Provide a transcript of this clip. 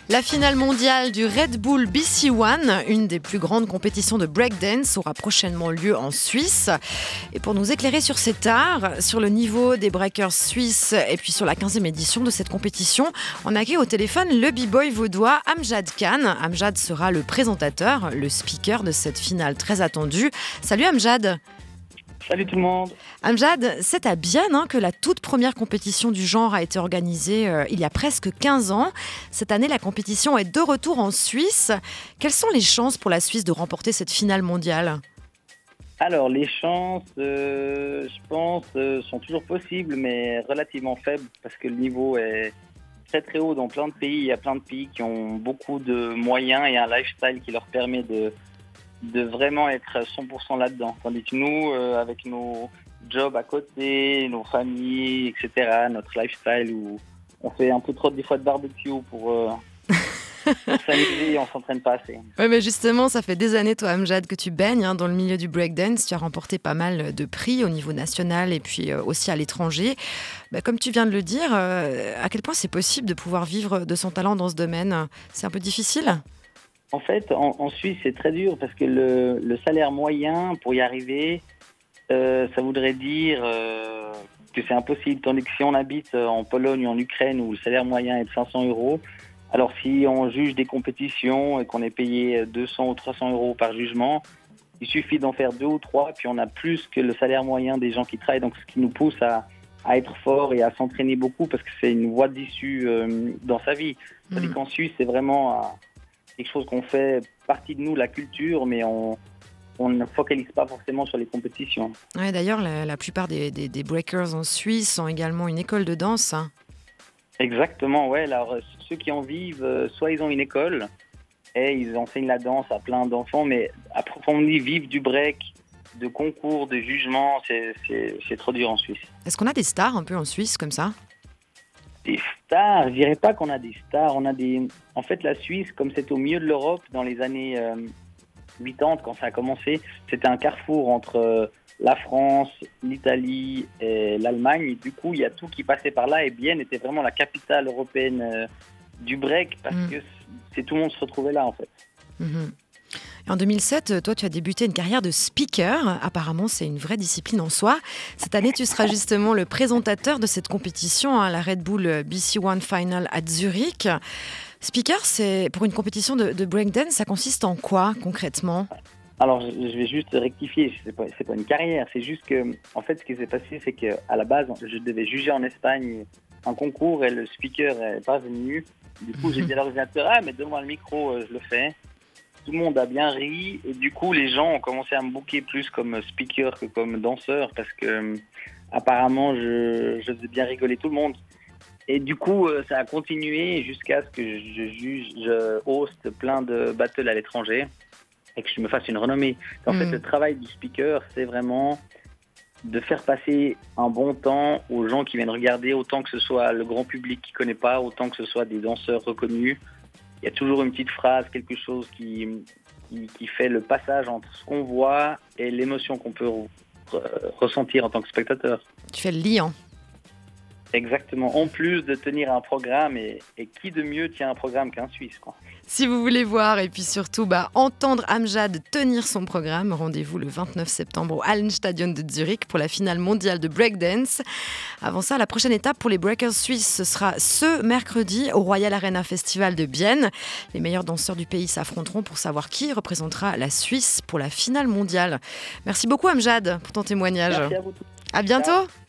La finale mondiale du Red Bull BC One, une des plus grandes compétitions de breakdance, aura prochainement lieu en Suisse. Et pour nous éclairer sur cet art, sur le niveau des breakers suisses et puis sur la 15e édition de cette compétition, on a accueilli au téléphone le b-boy vaudois Amjad Khan. Amjad sera le présentateur, le speaker de cette finale très attendue. Salut Amjad. Salut tout le monde. Amjad, c'est à Bienne que la toute première compétition du genre a été organisée il y a presque 15 ans. Cette année, la compétition est de retour en Suisse. Quelles sont les chances pour la Suisse de remporter cette finale mondiale ? Alors, les chances, je pense, sont toujours possibles, mais relativement faibles, parce que le niveau est très très haut dans plein de pays. Il y a plein de pays qui ont beaucoup de moyens et un lifestyle qui leur permet de vraiment être 100% là-dedans. Tandis que nous, avec nos jobs à côté, nos familles, etc., notre lifestyle, où on fait un peu trop des fois de barbecue pour s'amuser et on s'entraîne pas assez. Oui, mais justement, ça fait des années, toi, Amjad, que tu baignes dans le milieu du breakdance. Tu as remporté pas mal de prix au niveau national et puis aussi à l'étranger. Comme tu viens de le dire, à quel point c'est possible de pouvoir vivre de son talent dans ce domaine ? C'est un peu difficile ? En fait, en Suisse, c'est très dur parce que le salaire moyen, pour y arriver, ça voudrait dire que c'est impossible. Tandis que si on habite en Pologne ou en Ukraine où le salaire moyen est de 500 €, alors si on juge des compétitions et qu'on est payé 200 ou 300 € par jugement, il suffit d'en faire 2 ou 3, puis on a plus que le salaire moyen des gens qui travaillent. Donc, ce qui nous pousse à être fort et à s'entraîner beaucoup parce que c'est une voie d'issue dans sa vie. Tandis qu'en Suisse, c'est vraiment quelque chose qu'on fait partie de nous, la culture, mais on ne focalise pas forcément sur les compétitions. Ouais, d'ailleurs, la plupart des breakers en Suisse ont également une école de danse. Exactement, ouais. Alors, ceux qui en vivent, soit ils ont une école et ils enseignent la danse à plein d'enfants, mais à proprement dit, vivre du break, de concours, de jugement, c'est trop dur en Suisse. Est-ce qu'on a des stars un peu en Suisse comme ça ? Des stars, je dirais pas qu'on a des stars, En fait, la Suisse, comme c'est au milieu de l'Europe, dans les années 80, quand ça a commencé, c'était un carrefour entre la France, l'Italie et l'Allemagne. Du coup, il y a tout qui passait par là et Bienne était vraiment la capitale européenne du break parce que tout le monde se retrouvait là, en fait. En 2007, toi, tu as débuté une carrière de speaker. Apparemment, c'est une vraie discipline en soi. Cette année, tu seras justement le présentateur de cette compétition, la Red Bull BC One Final à Zurich. Speaker, c'est pour une compétition de breakdance, ça consiste en quoi concrètement ? Alors, je vais juste rectifier, c'est pas une carrière, c'est juste que, en fait, ce qui s'est passé, c'est qu'à la base, je devais juger en Espagne un concours et le speaker n'est pas venu. Du coup, j'ai dit à l'organisateur, mais donne-moi le micro, je le fais. Tout le monde a bien ri et du coup les gens ont commencé à me booker plus comme speaker que comme danseur parce que apparemment je faisais bien rigoler tout le monde. Et du coup ça a continué jusqu'à ce que je hoste plein de battles à l'étranger et que je me fasse une renommée. En fait, le travail du speaker, c'est vraiment de faire passer un bon temps aux gens qui viennent regarder, autant que ce soit le grand public qui ne connaît pas, autant que ce soit des danseurs reconnus. Il y a toujours une petite phrase, quelque chose qui fait le passage entre ce qu'on voit et l'émotion qu'on peut ressentir en tant que spectateur. Tu fais le lien. Exactement. En plus de tenir un programme, et qui de mieux tient un programme qu'un Suisse, quoi. Si vous voulez voir et puis surtout entendre Amjad tenir son programme, rendez-vous le 29 septembre au Hallenstadion de Zurich pour la finale mondiale de breakdance. Avant ça, la prochaine étape pour les breakers suisses, ce sera ce mercredi au Royal Arena Festival de Bienne. Les meilleurs danseurs du pays s'affronteront pour savoir qui représentera la Suisse pour la finale mondiale. Merci beaucoup Amjad pour ton témoignage. Merci à vous tous. À bientôt. Ciao.